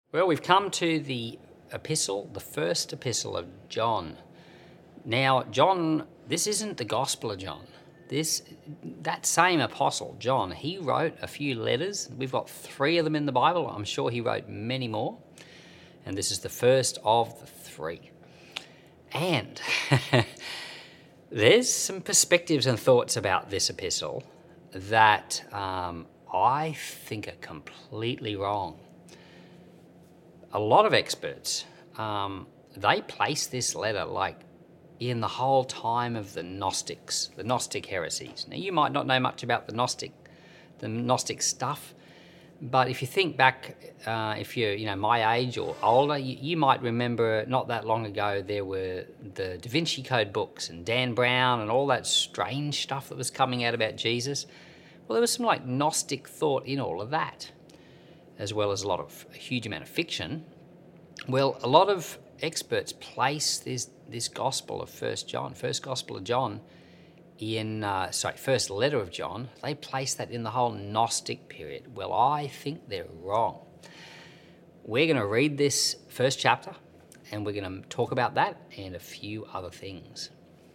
Well, we've come to the first epistle of John. Now, John, this isn't the Gospel of John. That same apostle, John, he wrote a few letters. We've got 3 of them in the Bible. I'm sure he wrote many more. And this is the first of the 3. And there's some perspectives and thoughts about this epistle that I think are completely wrong. A lot of experts, they place this letter in the whole time of the Gnostics, the Gnostic heresies. Now, you might not know much about the Gnostic stuff, but if you think back, if you're my age or older, you might remember not that long ago there were the Da Vinci Code books and Dan Brown and all that strange stuff that was coming out about Jesus. Well, there was some Gnostic thought in all of that, as well as a huge amount of fiction. Well, a lot of experts place this gospel of first gospel of John first letter of John, they place that in the whole Gnostic period. Well, I think they're wrong. We're going to read this first chapter, and we're going to talk about that and a few other things.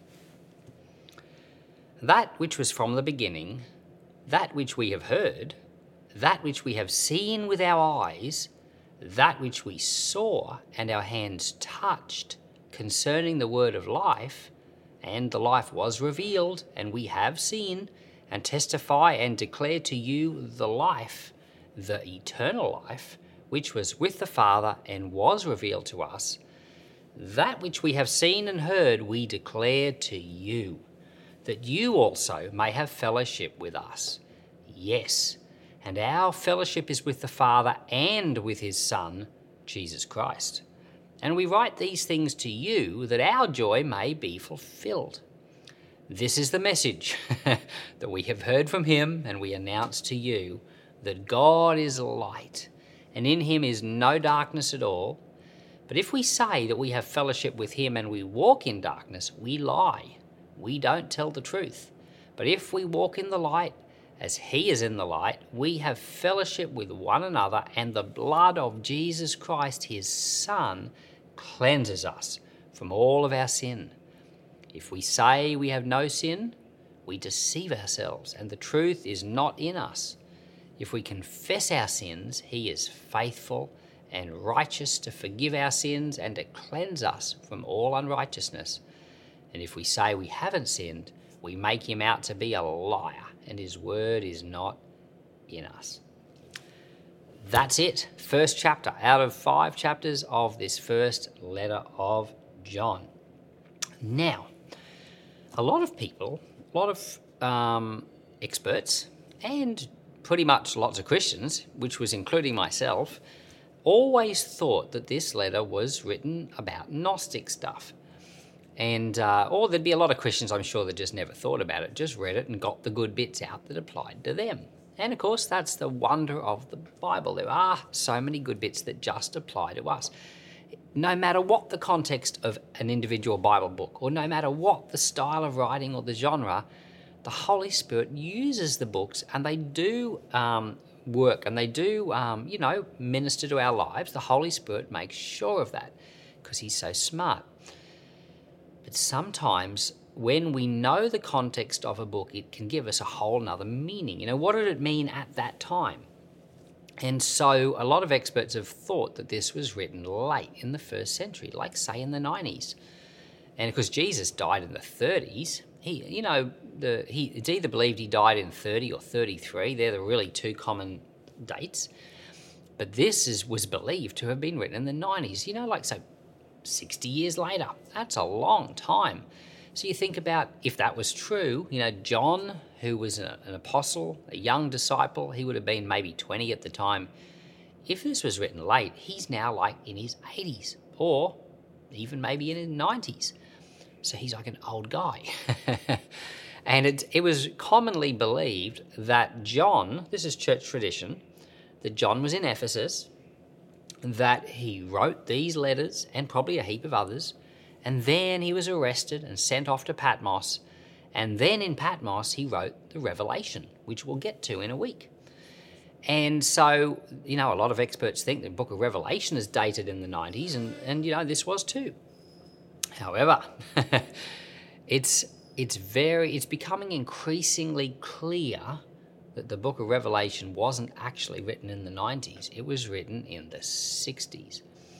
That which was from the beginning, that which we have heard, that which we have seen with our eyes, that which we saw and our hands touched concerning the word of life, and the life was revealed, and we have seen and testify and declare to you the life, the eternal life, which was with the Father and was revealed to us. That which we have seen and heard we declare to you, that you also may have fellowship with us. Yes, and our fellowship is with the Father and with his Son, Jesus Christ. And we write these things to you that our joy may be fulfilled. This is the message that we have heard from him, and we announce to you that God is light, and in him is no darkness at all. But if we say that we have fellowship with him and we walk in darkness, we lie. We don't tell the truth. But if we walk in the light, as he is in the light, we have fellowship with one another, and the blood of Jesus Christ, his Son, cleanses us from all of our sin. If we say we have no sin, we deceive ourselves, and the truth is not in us. If we confess our sins, he is faithful and righteous to forgive our sins and to cleanse us from all unrighteousness. And if we say we haven't sinned, we make him out to be a liar, and his word is not in us. That's it. First chapter out of 5 chapters of this first letter of John. Now, a lot of people, experts, and pretty much lots of Christians, which was including myself, always thought that this letter was written about Gnostic stuff. And or there'd be a lot of Christians, I'm sure, that just never thought about it, just read it and got the good bits out that applied to them. And of course, that's the wonder of the Bible. There are so many good bits that just apply to us. No matter what the context of an individual Bible book, or no matter what the style of writing or the genre, the Holy Spirit uses the books, and they do work, and they do, minister to our lives. The Holy Spirit makes sure of that because he's so smart. But sometimes when we know the context of a book, it can give us a whole nother meaning. What did it mean at that time? And so a lot of experts have thought that this was written late in the 1st century, say in the 90s. And because Jesus died in the 30s, it's either believed he died in 30 or 33. They're the really 2 common dates. But this was believed to have been written in the 90s, 60 years later. That's a long time. So you think about if that was true, John, who was an apostle, a young disciple, he would have been maybe 20 at the time. If this was written late, he's now in his 80s or even maybe in his 90s. So he's like an old guy. And it was commonly believed that John, this is church tradition, that John was in Ephesus, that he wrote these letters and probably a heap of others, and then he was arrested and sent off to Patmos, and then in Patmos he wrote the Revelation, which we'll get to in a week. And so, a lot of experts think the book of Revelation is dated in the 90s, and this was too. However, it's becoming increasingly clear that the book of Revelation wasn't actually written in the 90s. It was written in the 60s.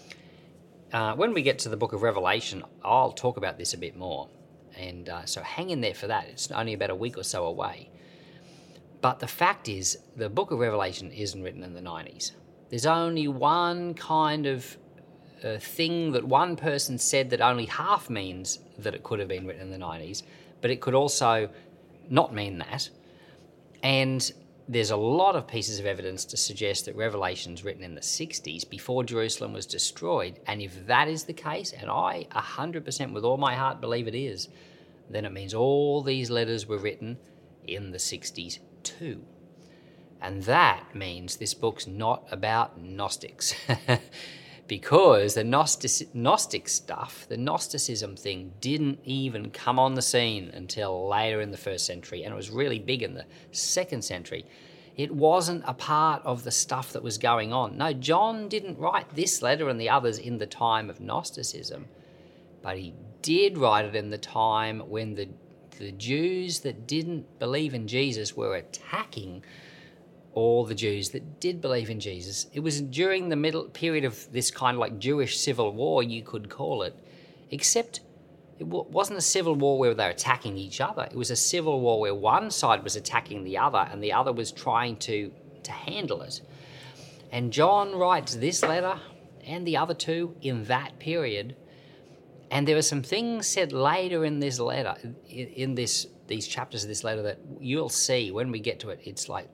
When we get to the book of Revelation, I'll talk about this a bit more. And so hang in there for that. It's only about a week or so away. But the fact is, the book of Revelation isn't written in the 90s. There's only one kind of thing that one person said that only half means that it could have been written in the 90s, but it could also not mean that. And there's a lot of pieces of evidence to suggest that Revelation's written in the 60s before Jerusalem was destroyed. And if that is the case, and I 100% with all my heart believe it is, then it means all these letters were written in the 60s too. And that means this book's not about Gnostics. Because the Gnostic stuff, the Gnosticism thing, didn't even come on the scene until later in the 1st century, and it was really big in the 2nd century. It wasn't a part of the stuff that was going on. No, John didn't write this letter and the others in the time of Gnosticism, but he did write it in the time when the Jews that didn't believe in Jesus were attacking all the Jews that did believe in Jesus. It was during the middle period of this kind of like Jewish civil war, you could call it, except it wasn't a civil war where they were attacking each other. It was a civil war where one side was attacking the other and the other was trying to handle it. And John writes this letter and the other two in that period. And there are some things said later in this letter, in these chapters of this letter, that you'll see when we get to it. It's like,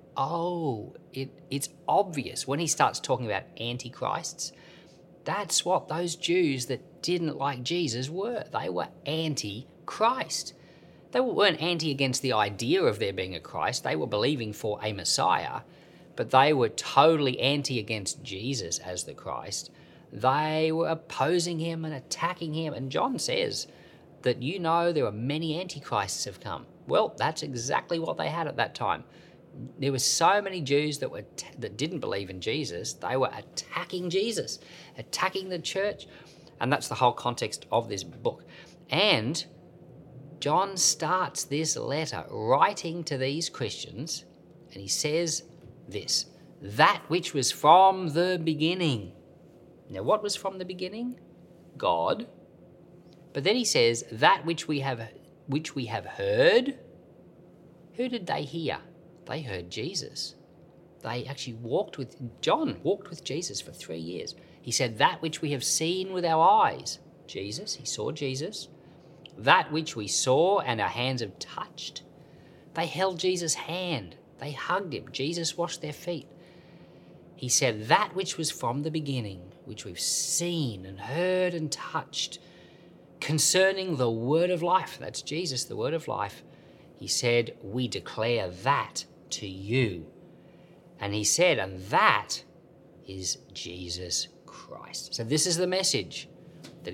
it's obvious when he starts talking about antichrists. That's what those Jews that didn't like Jesus were. They were anti-Christ. They weren't anti against the idea of there being a Christ. They were believing for a Messiah, but they were totally anti against Jesus as the Christ. They were opposing him and attacking him. And John says that there are many antichrists have come. Well, that's exactly what they had at that time. There were so many Jews that didn't believe in Jesus. They were attacking Jesus, attacking the church. And that's the whole context of this book. And John starts this letter writing to these Christians, and he says this, that which was from the beginning. Now, what was from the beginning? God. But then he says, that which we have heard. Who did they hear? They heard Jesus. They actually John walked with Jesus for 3 years. He said, that which we have seen with our eyes. Jesus, he saw Jesus. That which we saw and our hands have touched. They held Jesus' hand. They hugged him. Jesus washed their feet. He said, that which was from the beginning, which we've seen and heard and touched, concerning the word of life. That's Jesus, the word of life. He said, we declare that to you. And he said, and that is Jesus Christ. So this is the message, that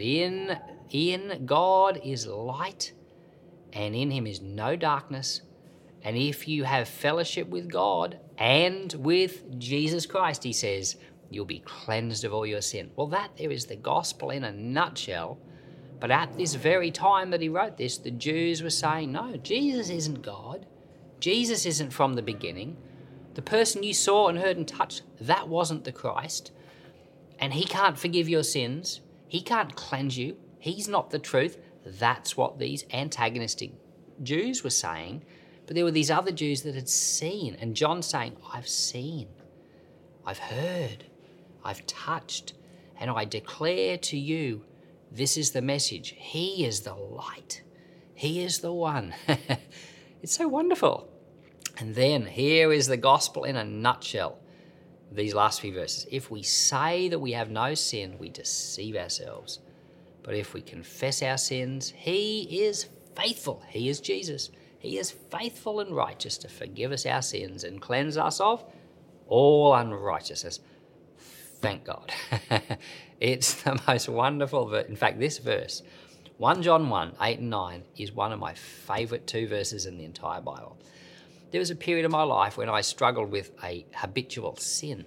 in God is light, and in him is no darkness. And if you have fellowship with God and with Jesus Christ, he says, you'll be cleansed of all your sin. Well, that there is the gospel in a nutshell. But at this very time that he wrote this, the Jews were saying, no, Jesus isn't God. Jesus isn't from the beginning. The person you saw and heard and touched, that wasn't the Christ. And he can't forgive your sins. He can't cleanse you. He's not the truth. That's what these antagonistic Jews were saying. But there were these other Jews that had seen. And John's saying, I've seen, I've heard, I've touched, and I declare to you, this is the message. He is the light. He is the one. It's so wonderful. And then here is the gospel in a nutshell. These last few verses. If we say that we have no sin, we deceive ourselves. But if we confess our sins, he is faithful. He is Jesus. He is faithful and righteous to forgive us our sins and cleanse us of all unrighteousness. Thank God. It's the most wonderful verse. In fact, this verse, 1 John 1, 8 and 9, is one of my favourite two verses in the entire Bible. there was a period of my life when I struggled with a habitual sin.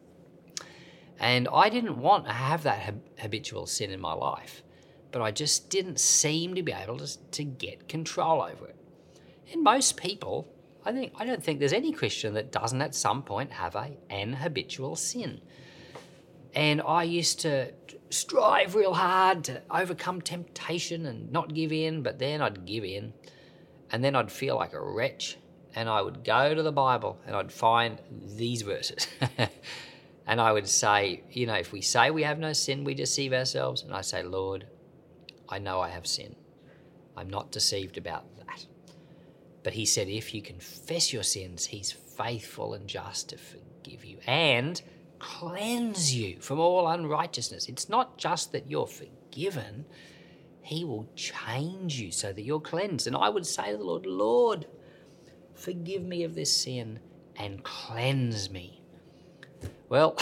And I didn't want to have that habitual sin in my life, but I just didn't seem to be able to get control over it. And most people, I don't think there's any Christian that doesn't at some point have an habitual sin. And I used to strive real hard to overcome temptation and not give in, but then I'd give in, and then I'd feel like a wretch, and I would go to the Bible and I'd find these verses. And I would say, if we say we have no sin, we deceive ourselves. And I say, Lord, I know I have sin. I'm not deceived about that. But he said, if you confess your sins, he's faithful and just to forgive you and cleanse you from all unrighteousness. It's not just that you're forgiven. He will change you so that you're cleansed. And I would say to the Lord, Lord, forgive me of this sin and cleanse me. Well,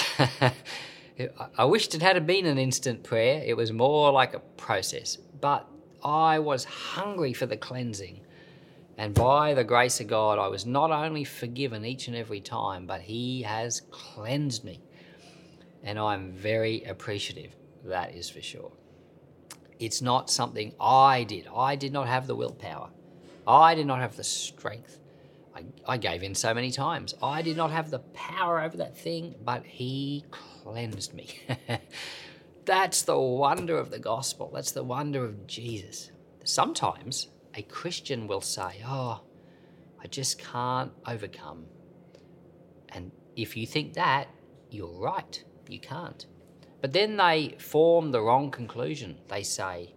I wished it had been an instant prayer. It was more like a process. But I was hungry for the cleansing. And by the grace of God, I was not only forgiven each and every time, but he has cleansed me. And I'm very appreciative, that is for sure. It's not something I did. I did not have the willpower. I did not have the strength. I gave in so many times. I did not have the power over that thing, but he cleansed me. That's the wonder of the gospel. That's the wonder of Jesus. Sometimes a Christian will say, I just can't overcome. And if you think that, you're right. You can't. But then they form the wrong conclusion. They say,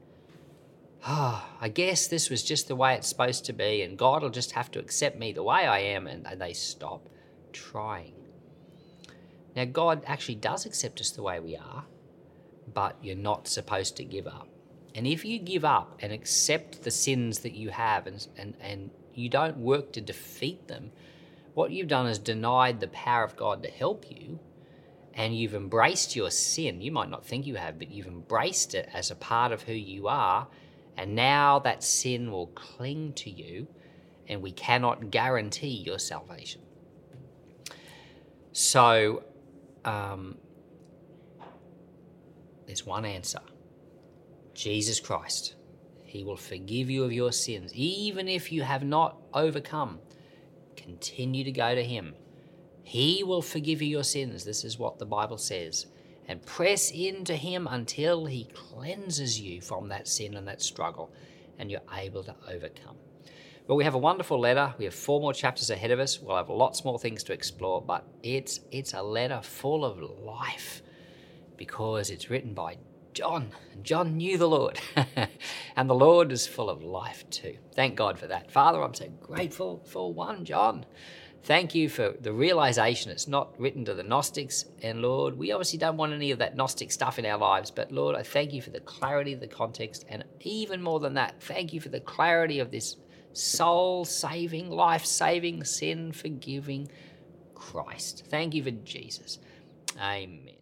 I guess this was just the way it's supposed to be, and God will just have to accept me the way I am, and they stop trying. Now, God actually does accept us the way we are, but you're not supposed to give up. And if you give up and accept the sins that you have and you don't work to defeat them, what you've done is denied the power of God to help you, and you've embraced your sin. You might not think you have, but you've embraced it as a part of who you are, and now that sin will cling to you, and we cannot guarantee your salvation. So, there's one answer. Jesus Christ. He will forgive you of your sins. Even if you have not overcome, continue to go to him. He will forgive you your sins. This is what the Bible says. And press into him until he cleanses you from that sin and that struggle, and you're able to overcome. Well, we have a wonderful letter. We have 4 more chapters ahead of us. We'll have lots more things to explore, but it's a letter full of life because it's written by John. And John knew the Lord, and the Lord is full of life too. Thank God for that. Father, I'm so grateful for 1 John. Thank you for the realization it's not written to the Gnostics. And Lord, we obviously don't want any of that Gnostic stuff in our lives. But Lord, I thank you for the clarity of the context. And even more than that, thank you for the clarity of this soul-saving, life-saving, sin-forgiving Christ. Thank you for Jesus. Amen.